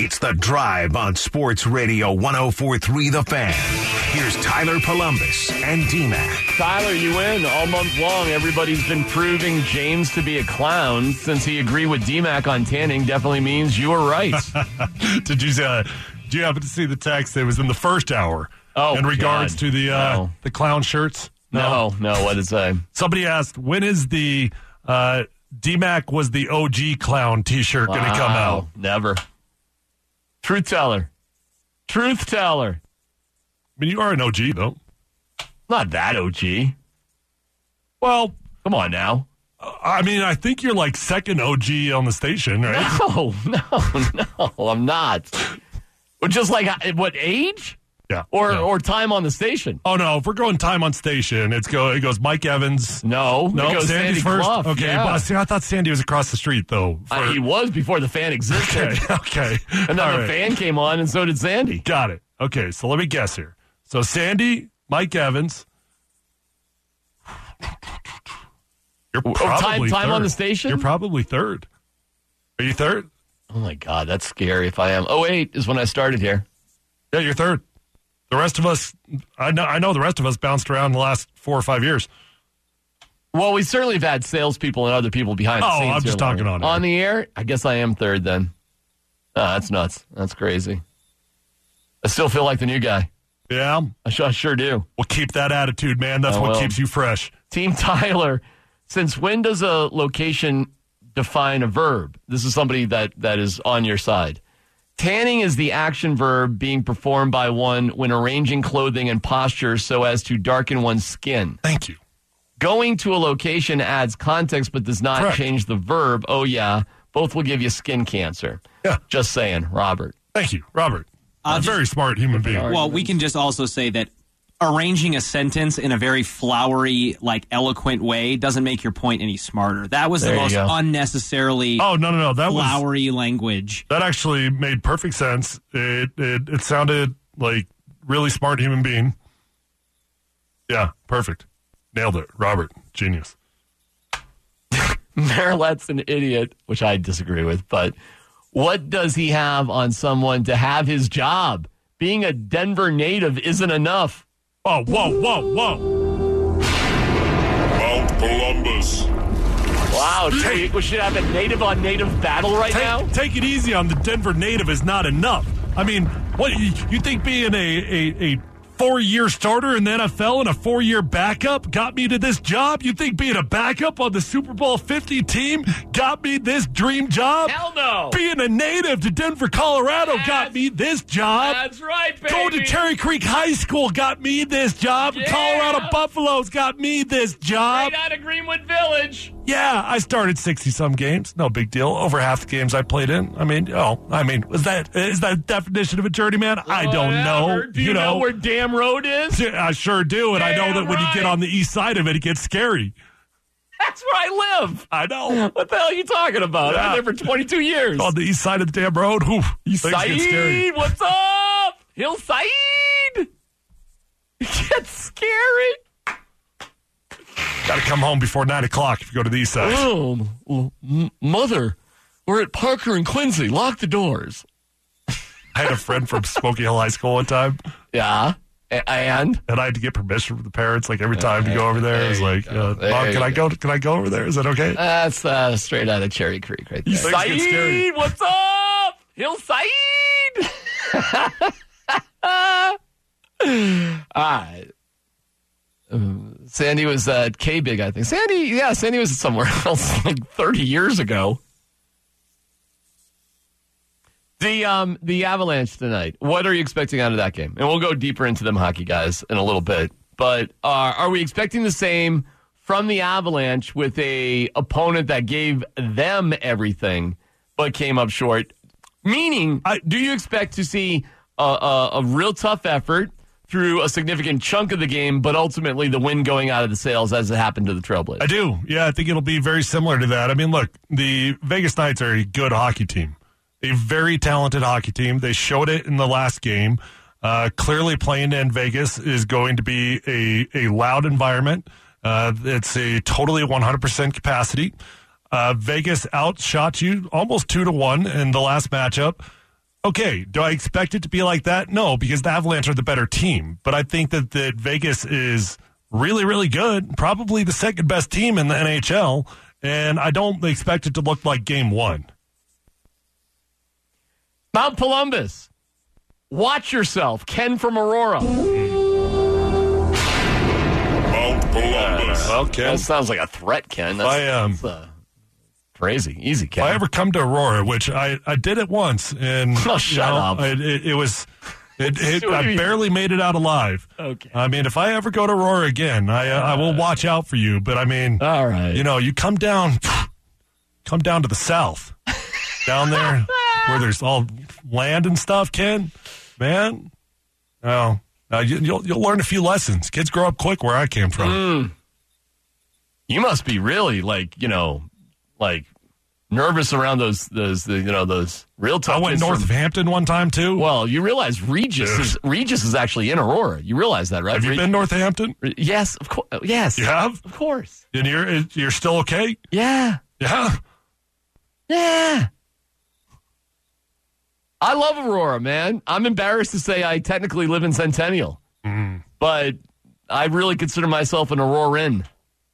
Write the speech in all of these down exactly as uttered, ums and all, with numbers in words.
It's The Drive on Sports Radio one oh four three The Fan. Here's Tyler Columbus and D-Mac. Tyler, you win all month long. Everybody's been proving James to be a clown. Since he agreed with D-Mac on tanning, definitely means you were right. Did you uh, did you happen to see the text that was in the first hour oh, in regards God. to the uh, no. the clown shirts? No, no, no what did it say? Somebody asked, when is the uh, D-Mac was the O G clown t-shirt wow, going to come out? Never. Truth teller. Truth teller. I mean, you are an O G, though. Not that O G. Well, come on now. I mean, I think you're like second O G on the station, right? No, no, no, I'm not. Or just like, what, age? Yeah. Or yeah. or time on the station? Oh, no. If we're going time on station, it's go. It goes Mike Evans. No. No, it goes Sandy's Sandy first. Clough, Okay. yeah. Well, see, I thought Sandy was across the street, though. For... Uh, he was before the fan existed. Okay. okay. And then All the right. fan came on, and so did Sandy. Got it. Okay. So let me guess here. So Sandy, Mike Evans. You're Oh, probably time, time third. on the station? You're probably third. Are you third? Oh, my God. That's scary if I am. oh eight is when I started here. Yeah, you're third. The rest of us, I know, I know the rest of us bounced around the last four or five years. Well, we certainly have had salespeople and other people behind the Oh, scenes. I'm just talking on air. On the air? I guess I am third then. Oh, that's nuts. That's crazy. I still feel like the new guy. Yeah? I sure, I sure do. Well, keep that attitude, man. That's I what will. keeps you fresh. Team Tyler, since when does a location define a verb? This is somebody that, that is on your side. Tanning is the action verb being performed by one when arranging clothing and posture so as to darken one's skin. Thank you. Going to a location adds context but does not Correct. change the verb. Oh, yeah. Both will give you skin cancer. Yeah. Just saying, Robert. Thank you, Robert. Uh, a very smart human being. Well, we can just also say that arranging a sentence in a very flowery, like eloquent way doesn't make your point any smarter. That was There the you most go. unnecessarily Oh, no, no, no. That was flowery language. that actually made perfect sense. It, it it sounded like really smart human being. Yeah, perfect. Nailed it. Robert, genius. Marilette's an idiot, which I disagree with, but what does he have on someone to have his job? Being a Denver native isn't enough. Oh, whoa, whoa, whoa. Mount Columbus. Wow, we, we should have a native-on-native battle right Take, now? take it easy on the Denver native is not enough. I mean, what you, you think being a, a, a four-year starter in the N F L and a four-year backup got me to this job? You think being a backup on the Super Bowl fifty team got me this dream job? Hell no. Being a native to Denver, Colorado Yes. got me this job. That's right, baby. Going to Cherry Creek High School got me this job. Yeah. Colorado Buffaloes got me this job. Right out of Greenwood Village. Yeah, I started sixty-some games. No big deal. Over half the games I played in. I mean, oh, I mean, is that is that definition of a journeyman? I don't know. Whatever. Do you, know, where Dam Road is? I sure do, and I know Damn that when you get right. on the east side of it, it gets scary. That's where I live. I know. What the hell are you talking about? Yeah. I've been there for twenty-two years. On the east side of the damn road, whew, things get scary. Saeed, what's up? Hillside. It gets scary. Got to come home before nine o'clock if you go to the east side. Oh, m- mother, we're at Parker and Quincy. Lock the doors. I had a friend from Smoky Hill High School one time, Yeah, A- and and I had to get permission from the parents like every time to go over there. There It was you like, go. uh, There Mom, you can I go. go? Can I go over there? Is that okay? that's uh, straight out of Cherry Creek right there. These things get scary. Saeed, what's up? Hillside. All right. Um, Sandy was at K-Big, I think. Sandy, yeah, Sandy was somewhere else like thirty years ago. The um the Avalanche tonight. What are you expecting out of that game? And we'll go deeper into them hockey guys in a little bit. But uh, are we expecting the same from the Avalanche with a opponent that gave them everything but came up short? Meaning, I- do you expect to see a, a, a real tough effort through a significant chunk of the game, but ultimately the win going out of the sails as it happened to the Trailblazers? I do. Yeah, I think it'll be very similar to that. I mean, look, the Vegas Knights are a good hockey team, a very talented hockey team. They showed it in the last game. Uh, clearly, playing in Vegas is going to be a, a loud environment. Uh, it's a totally one hundred percent capacity. Uh, Vegas outshot you almost two to one in the last matchup. Okay, do I expect it to be like that? No, because the Avalanche are the better team. But I think that, that Vegas is really, really good, probably the second best team in the N H L, and I don't expect it to look like game one. Mount Columbus. Watch yourself. Ken from Aurora. Mount Columbus. Well, Ken, That sounds like a threat, Ken. That's, I, um, that's, uh, crazy. Easy, Ken. if I ever come to Aurora, which I, I did it once, and Oh, you shut know, up. It, it, it was, it, it, What do you I mean? barely made it out alive. Okay. I mean, if I ever go to Aurora again, I uh, I will watch out for you. But I mean, All right. you know, you come down, come down to the south, down there where there's all land and stuff, Ken. Man, oh, uh, you, you'll you'll learn a few lessons. Kids grow up quick where I came from. Mm. You must be really like, you know, like nervous around those, those, the, you know, those real tough I went kids north from- of Hampton one time too. Well, you realize Regis Dude. is Regis is actually in Aurora. You realize that, right? Have you Reg- been north of Hampton? Yes, of course. Yes, You have, of course. and you're you're still okay. Yeah, Yeah. yeah. I love Aurora, man. I'm embarrassed to say I technically live in Centennial, Mm. but I really consider myself an Auroran.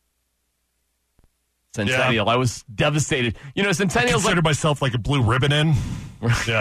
Centennial. I was devastated. You know, I Centennial's consider like myself like a blue ribbon in. Yeah.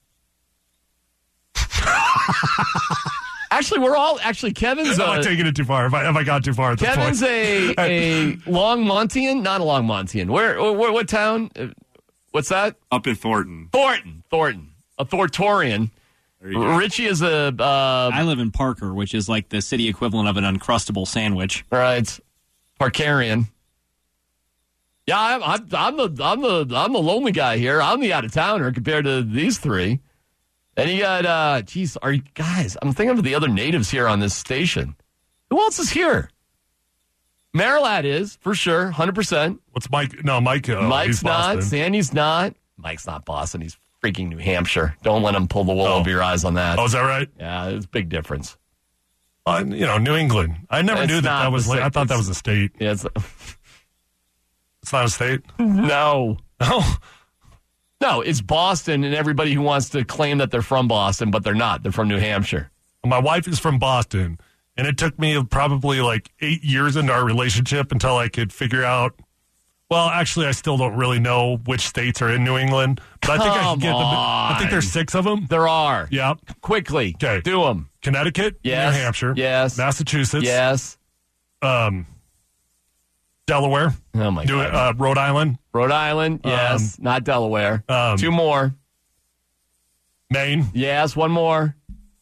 actually we're all actually Kevin's. Am I Uh, taking it too far? Have I, have I got too far at this Kevin's point? a a Longmontian, not a Longmontian. Where, where what town? Uh, What's that? Up in Thornton. Thornton. Thornton. A Thorntorian. There you go. Richie is a uh, I live in Parker, which is like the city equivalent of an Uncrustable sandwich. right Parkarian. Yeah, I'm, I'm, I'm the I'm the I'm the lonely guy here. I'm the out of towner compared to these three. And you got, uh, geez, are you guys? I'm thinking of the other natives here on this station. Who else is here? Marilat is for sure, one hundred percent. What's Mike? No, Mike. Uh, Mike's he's not. Boston. Sandy's not. Mike's not Boston. He's freaking New Hampshire. Don't let him pull the wool Oh. over your eyes on that. Oh, is that right? Yeah, it's a big difference. Uh, you know, New England. I never It's knew that not that was. the Like, same- I thought that it's- was a state. Yeah, it's, It's not a state. no. Oh, No, it's Boston and everybody who wants to claim that they're from Boston, but they're not. They're from New Hampshire. my wife is from Boston, and it took me probably like eight years into our relationship until I could figure out. Well, actually, I still don't really know which states are in New England, but I think I Come can get them. I think on. there's six of them. There are. Yeah, Quickly. 'Kay. Do them. Connecticut, Yes. New Hampshire, Yes. Massachusetts, Yes. um, Delaware, Oh, my New, God. uh, Rhode Island, Rhode Island. Yes. not Delaware. um, Two more. Maine. Yes. One more.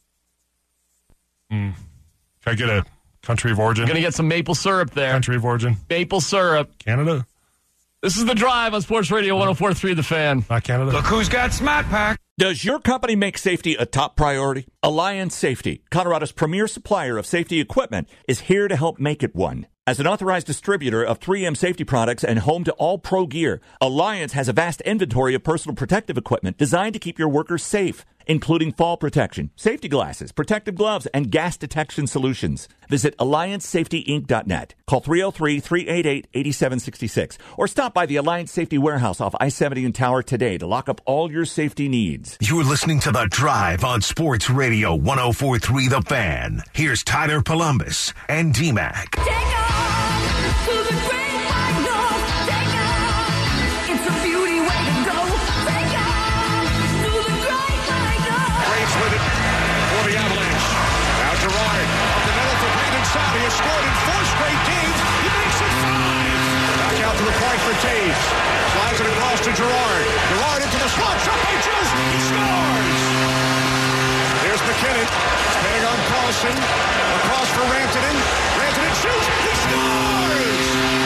Can I get a country of origin? Going to get some maple syrup there. Country of origin, Maple syrup. Canada, This is The Drive on Sports Radio one oh four point three The Fan. not Canada. Who's got Smart Pack? Does your company make safety a top priority? Alliance Safety, Colorado's premier supplier of safety equipment, is here to help make it one. As an authorized distributor of three M safety products and home to all pro gear, Alliance has a vast inventory of personal protective equipment designed to keep your workers safe, including fall protection, safety glasses, protective gloves, and gas detection solutions. Visit alliance safety inc dot net. Call three oh three, three eight eight, eight seven six six or stop by the Alliance Safety Warehouse off I seventy and Tower today to lock up all your safety needs. You're listening to The Drive on Sports Radio one oh four point three The Fan. Here's Tyler Columbus and D-Mac. Take off to the great white north. Take off. It's a beauty way to go. Take off to the great white north. Braves with it for the Avalanche. Now Gerard up the middle for Brandon Saad. He has scored in four straight games. He makes it five. Back out to the point for Taves. Slides it across to Gerard. Gerard into the slot. Shot by Juice. He scores. Here's McKinnon. Spinning on Carlson. Across for Rantanen. Rantanen shoots. He scores.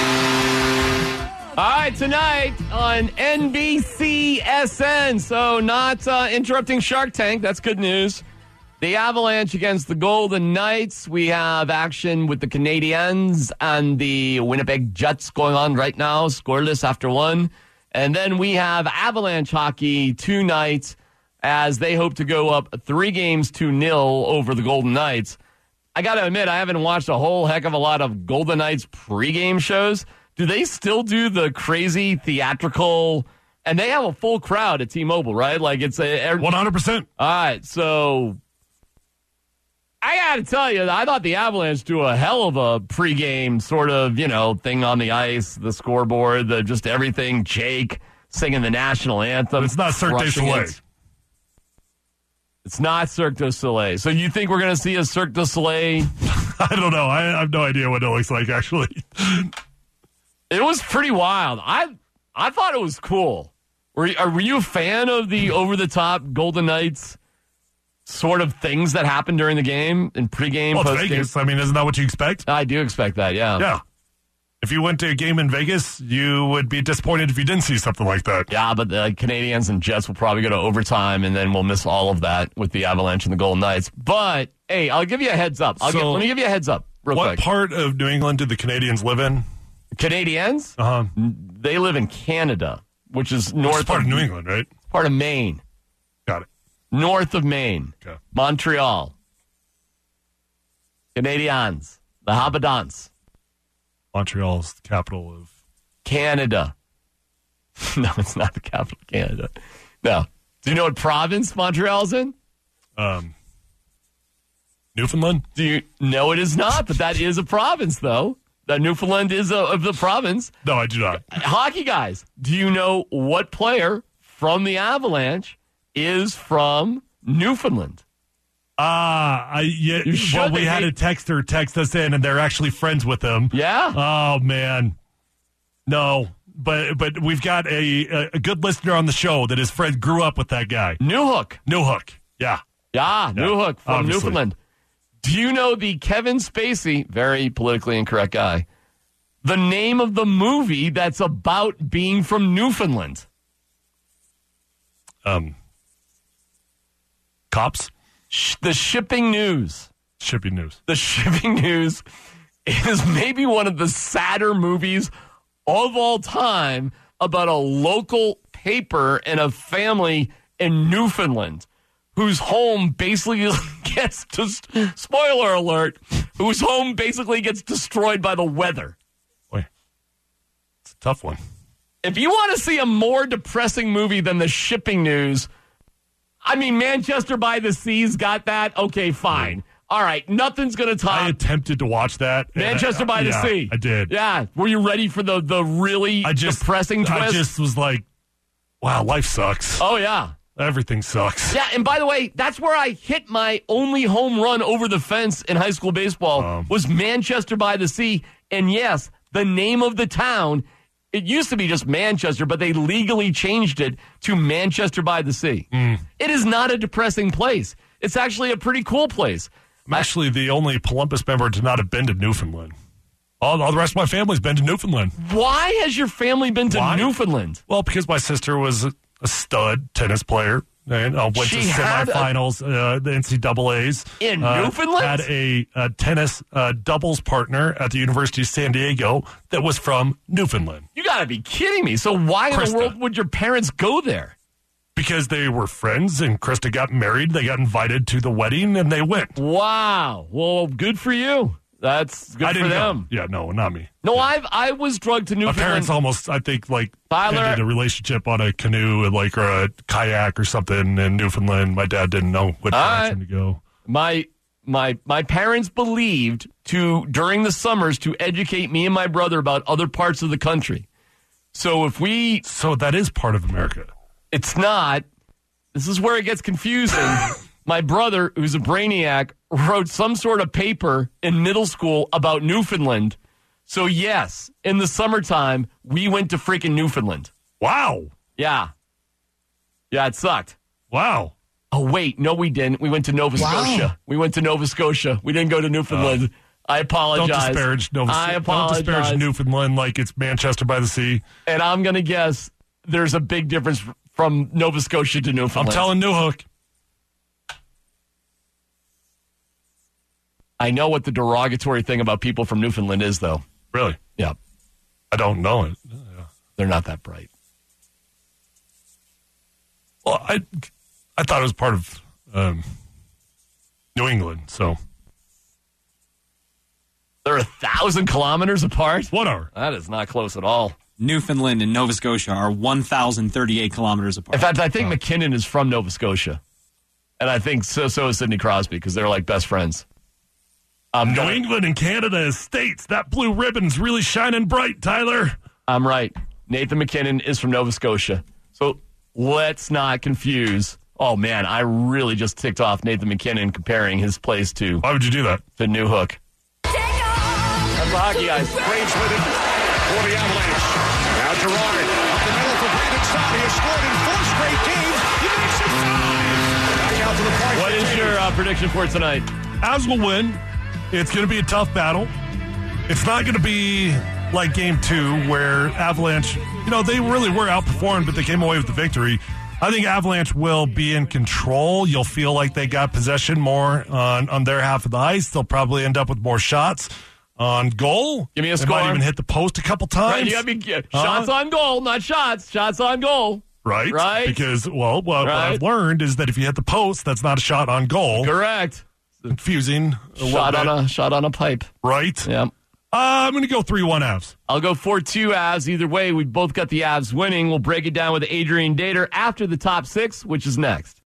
All right, tonight on N B C S N. So not uh, interrupting Shark Tank. That's good news. The Avalanche against the Golden Knights. We have action with the Canadiens and the Winnipeg Jets going on right now, scoreless after one. And then we have Avalanche hockey tonight as they hope to go up three games to nil over the Golden Knights. I got to admit, I haven't watched a whole heck of a lot of Golden Knights pregame shows. Do they still do the crazy theatrical And they have a full crowd at T-Mobile, right? Like it's a one hundred percent. All right, so I got to tell you, I thought the Avalanche do a hell of a pregame sort of, you know, thing on the ice, the scoreboard, the just everything. Jake singing the national anthem. It's not Cirque du crushing Soleil. it. It's not Cirque du Soleil. So you think we're going to see a Cirque du Soleil? I don't know. I, I have no idea what it looks like, actually. It was pretty wild. I I thought it was cool. Were you, were you a fan of the over-the-top Golden Knights sort of things that happened during the game and pregame, Well, it's postgame? Vegas. I mean, isn't that what you expect? I do expect that, yeah. Yeah. If you went to a game in Vegas, you would be disappointed if you didn't see something like that. Yeah, but the Canadians and Jets will probably go to overtime, and then we'll miss all of that with the Avalanche and the Golden Knights. But, hey, I'll give you a heads up. I'll So, give, let me give you a heads up real What quick. part of New England do the Canadians live in? Canadians, Uh-huh. they live in Canada, which is north It's part of New England, right? part of Maine. Got it. North of Maine. Okay. Montreal. Canadians. The Habitants. Montreal's the capital of... Canada. No, it's not the capital of Canada. No. Do you know what province Montreal's in? Um, Newfoundland? Do you? No, it is not, but that is a province, though. That Newfoundland is a, of the province. No, I do not. Hockey guys, do you know what player from the Avalanche is from Newfoundland? Ah, I yeah. You should. Well, we They had made- a texter text us in, and they're actually friends with them. Yeah? Oh man, no. But but we've got a a good listener on the show that his friend grew up with that guy. Newhook. Newhook. Yeah. Yeah, Newhook from obviously. Newfoundland. Do you know the Kevin Spacey, very politically incorrect guy, the name of the movie that's about being from Newfoundland? Um. Cops. Sh- the Shipping News. Shipping news. The Shipping News is maybe one of the sadder movies of all time about a local paper and a family in Newfoundland whose home basically gets, just, spoiler alert, whose home basically gets destroyed by the weather. Boy, it's a tough one. If you want to see a more depressing movie than The Shipping News, I mean, Manchester by the Sea's got that. Okay, fine. All right, nothing's going to top I attempted to watch that. and Manchester I- by the yeah, Sea. I did. Yeah. Were you ready for the, the really I just depressing twist? I just was like, wow, life sucks. oh, yeah. Everything sucks. Yeah, and by the way, that's where I hit my only home run over the fence in high school baseball Um. was Manchester by the Sea. And yes, the name of the town, it used to be just Manchester, but they legally changed it to Manchester by the Sea. Mm. It is not a depressing place. It's actually a pretty cool place. I'm actually the only Columbus member to not have been to Newfoundland. All, all the rest of my family's been to Newfoundland. Why has your family been to Why? Newfoundland? Well, because my sister was a, a stud tennis player and uh, went She to had a- semifinals, uh, the N C double A's. In uh, Newfoundland? Had a, a tennis uh, doubles partner at the University of San Diego that was from Newfoundland You got to be kidding me. So why in Krista. the world would your parents go there? because they were friends and Krista got married. They got invited to the wedding and they went. Wow. Well, good for you. That's good I for didn't them. go. Yeah, no, not me. No, I've I was drugged to My Newfoundland. parents almost, I think, like Tyler- ended a relationship on a canoe, like or a kayak or something in Newfoundland. My dad didn't know what All direction right. to go. my my my parents believed to during the summers to educate me and my brother about other parts of the country. So if we, So that is part of America. it's not. This is where it gets confusing. My brother, who's a brainiac, wrote some sort of paper in middle school about Newfoundland. So yes, in the summertime, we went to freaking Newfoundland. Wow. Yeah. Yeah, it sucked. Wow. Oh, wait. No, we didn't. We went to Nova Scotia. We went to Nova Scotia. We didn't go to Newfoundland. I apologize. Don't disparage Nova I Don't apologize. disparage Newfoundland like it's Manchester by the Sea. And I'm going to guess there's a big difference from Nova Scotia to I'm Newfoundland. telling Newhook. I know what the derogatory thing about people from Newfoundland is, though. Really? Yeah. I don't know it. They're not that bright. Well, I I thought it was part of um, New England, so They're a thousand kilometers apart? whatever. That is not close at all. Newfoundland and Nova Scotia are one thousand thirty-eight kilometers apart. In fact, I think McKinnon is from Nova Scotia. And I think so, so is Sidney Crosby because they're like best friends. Um, New gonna, England and Canada as states. That blue ribbon's really shining bright, Tyler. I'm right. Nathan McKinnon is from Nova Scotia. So let's not confuse. Oh, man, I really just ticked off Nathan McKinnon comparing his place to, Why would you do that? to New Hook. Take off. That's the hockey guys. Braves with it for the Avalanche. Now Gerard up the middle for Brandon Saad. He has scored in four straight games. He makes it five. Back out to the point. What for is Taves. your uh, prediction for tonight? Avs will win. It's going to be a tough battle. It's not going to be like game two where Avalanche, you know, they really were outperformed, but they came away with the victory. I think Avalanche will be in control. You'll feel like they got possession more on, on their half of the ice. They'll probably end up with more shots on goal. Give me a they score. might even hit the post a couple times. Right, you gotta be, yeah, Huh? shots on goal, not shots. Shots on goal. Right? Right. Because, well, what, Right. what I've learned is that if you hit the post, that's not a shot on goal. Correct. Confusing. a Shot little on bit. a shot on a pipe. Right? Yeah. Uh, I'm going to go three one Avs. I'll go four two Avs. Either way, we both got the Avs winning. We'll break it down with Adrian Dater after the top six, which is next.